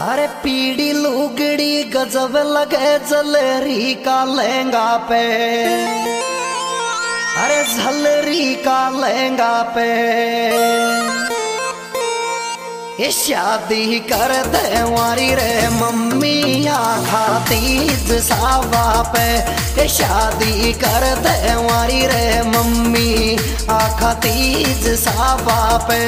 अरे पीड़ी लुगड़ी गजब लगे जलरी का लहंगा पे, अरे झलरी का लहंगा पे ये शादी कर दे वारी रे मम्मी खातीज सावा पे, ये शादी कर दे वारी रे मम्मी खातीज सावा पे।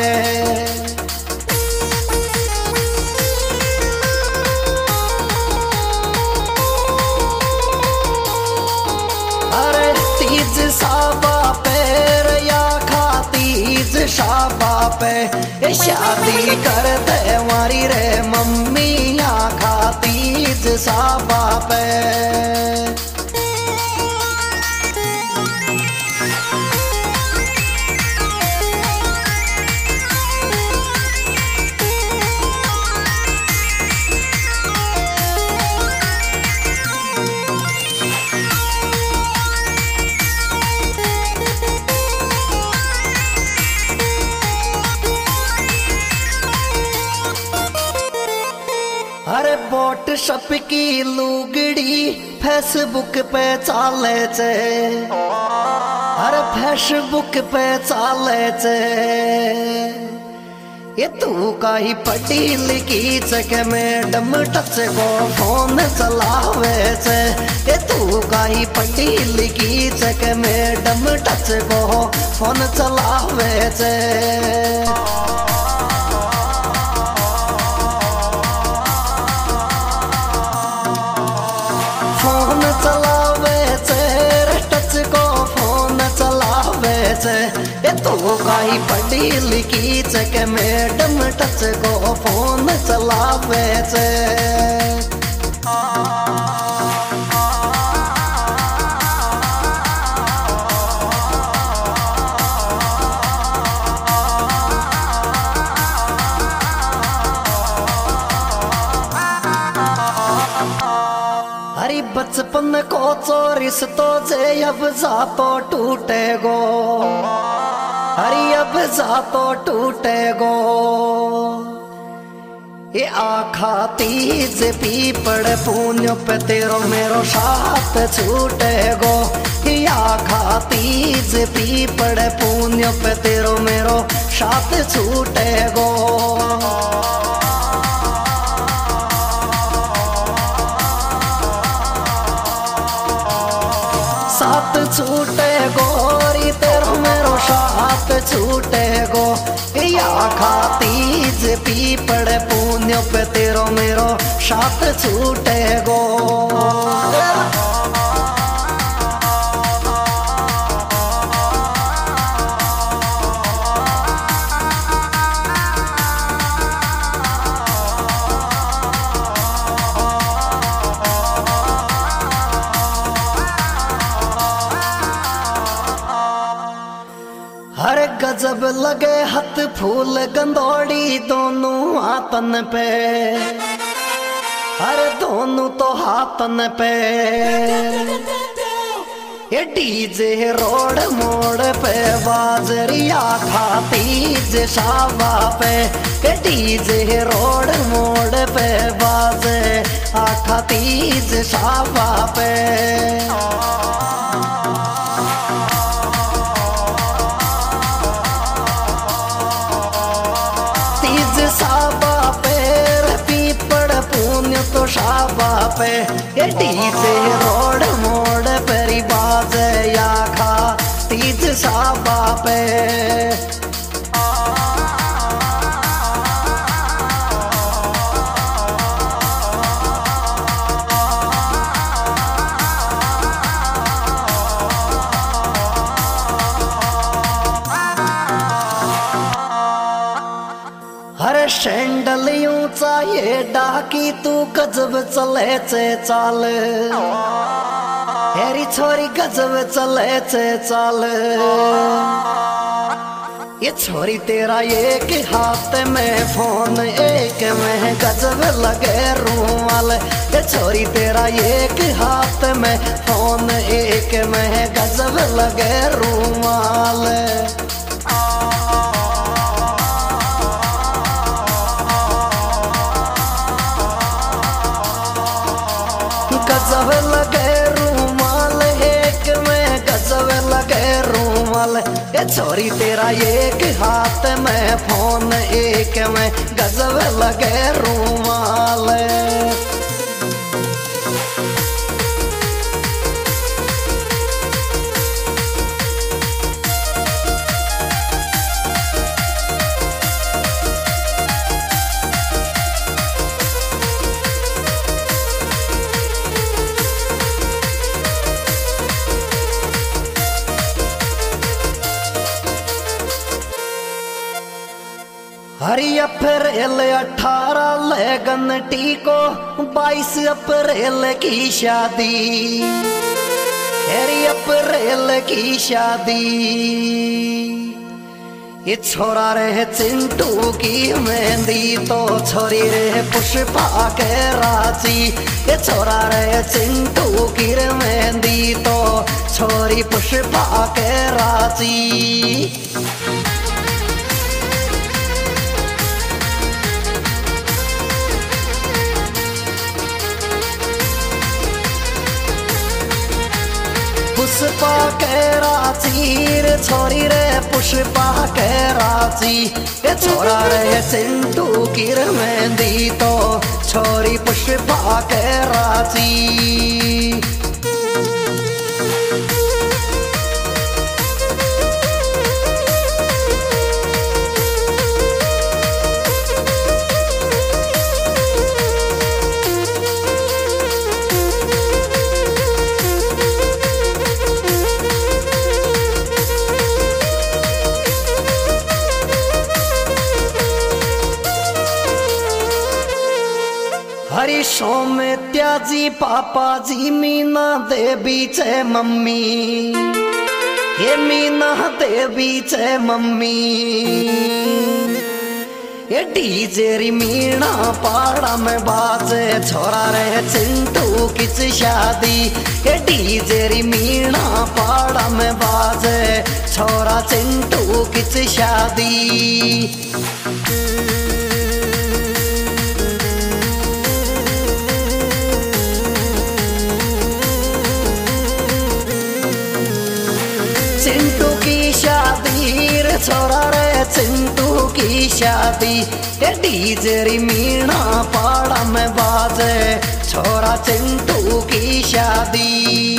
तीज साबा पे या खातीज शाबा पे ये शादी कर दे वारी रे मम्मी खातीज साबा पे। अरे व्हाट्सएप की लुगड़ी फेसबुक पे चाले चे, अरे फेसबुक पे चाले चे ये तू का ही पढ़ी लिखी चक मैडम टच को फोन चलावे चे, ये तू का ही पढ़ी लिखी चक मैडम टच को फोन चलावे चे। फोन चलावे चे टच को फोन चलावे चे ये तो काई पढ़ी लिखी चक मैडम टच को फोन चलावे चे। बचपन को चोरिस तो जे अब जा तो टूटेगो, हरी अब जा तो टूटेगो ये आखा तीज पीपड़ पुण्य पे तेरो मेरो साथ छूटेगो, ये आखा तीज पीपड़ पुण्य पे तेरो मेरो साथ छूटेगो। साथ छूटे गोरी तेरो मेरो साथ छूटे गो, या खातीज पीपड़ पुण्य पे तेरो मेरो साथ छूटे गो। हर गजब लगे हथ फूल गंदोड़ी दोनों हाथन पे, हर दोनों तो हाथन पे ये डीजे रोड मोड़ पे बाजरिया खातीज शाबा पे, ये डीजे रोड मोड़ पे बाजे खातीज शाबा पे। साबा पे पीपड़ पुण्य तो शाबा पे ये डीजे रोड मोड़ पर बाज या खा तीज साबा पे। हरे सैंडल ऊंचा ये डाकी तू गजब चले चे चाल, हेरी छोरी गजब चले चे चाल ये छोरी तेरा एक हाथ में फोन एक में गजब लगे रूमाल, ये छोरी तेरा एक हाथ में फोन एक में गजब लगे रूमाल। ये छोरी तेरा एक हाथ में फोन एक में गजब लगे रूमाल। हरी अप्रैल 18 लगन टीको 22 अप्रैल की शादी। हरी अप्रैल की शादी ये छोरा रहे चिंटू की मेहंदी तो छोरी रहे पुष्पा के रांची। ये छोरा रहे चिंटू की मेहंदी तो छोरी पुष्पा के रांची। पुष्पा के रांची रे छोरी रे पुष्पा के रांची। ये छोरा रे चिंटू की मेहंदी तो छोरी पुष्पा के रांची। हरी सौमित्या जी पापा जी मीना देवी चे मम्मी। ये मीना देवी चे मम्मी ये डीजे री मीना पाड़ा में बाजे छोरा रहे चिंटू की शादी। ये डीजे री मीना पाड़ा में बाजे छोरा चिंटू की शादी। चिंटू की शादी रे छोरा रे चिंटू की शादी। ये डीजे री मीना पाड़ा में बाजे छोरा चिंटू की शादी।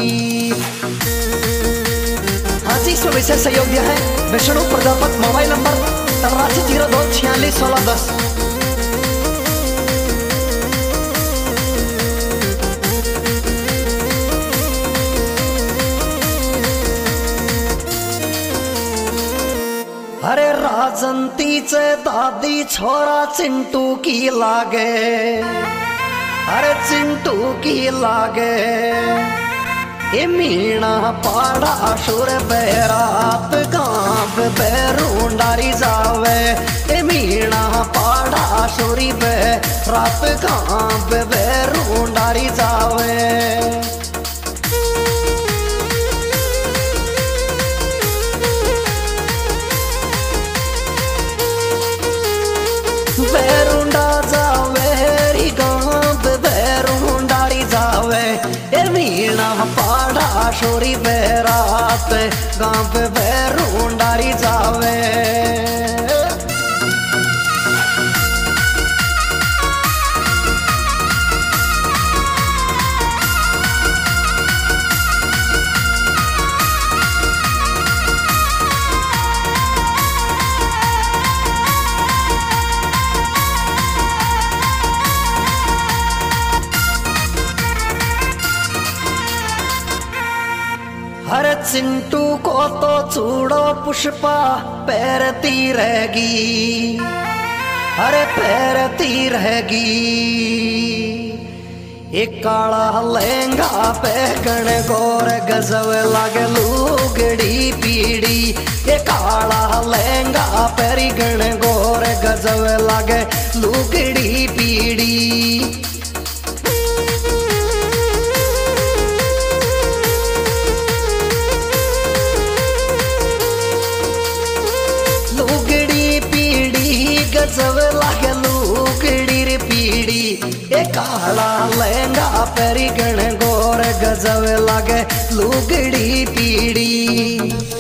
हाँ जी, इसमें विशेष सहयोग दिया है विष्णु प्रजापत। Mobile number 8302461610। अरे राजंती चे दादी छोरा चिंटू की लागे। अरे चिंटू की लागे ये मीना पाड़ा शुर बेरात गाँव बेरूंडारी जावे। ये मीना पाड़ा शुरी बेरात गाँव बेरूंडारी जावे। बेरुंडा जावे री गाँव बेरूंडारी जावे। ये मीना पाड़ा शोरी बेरात गाँव बेरूंडारी जावे। अरे चिंटू को तो चूड़ो पुष्पा पैरती रहेगी। अरे पैरती रहेगी एक काला लहंगा पहन गोर गजब लागे लुगड़ी पीड़ी। ये काला लहंगा पहन गोर गजब लागे लुगड़ी पीड़ी। गजब लागे लुगड़ी रे पीड़ी। ये काला लहंगा पहन गोर गजब लागे लुगड़ी पीड़ी।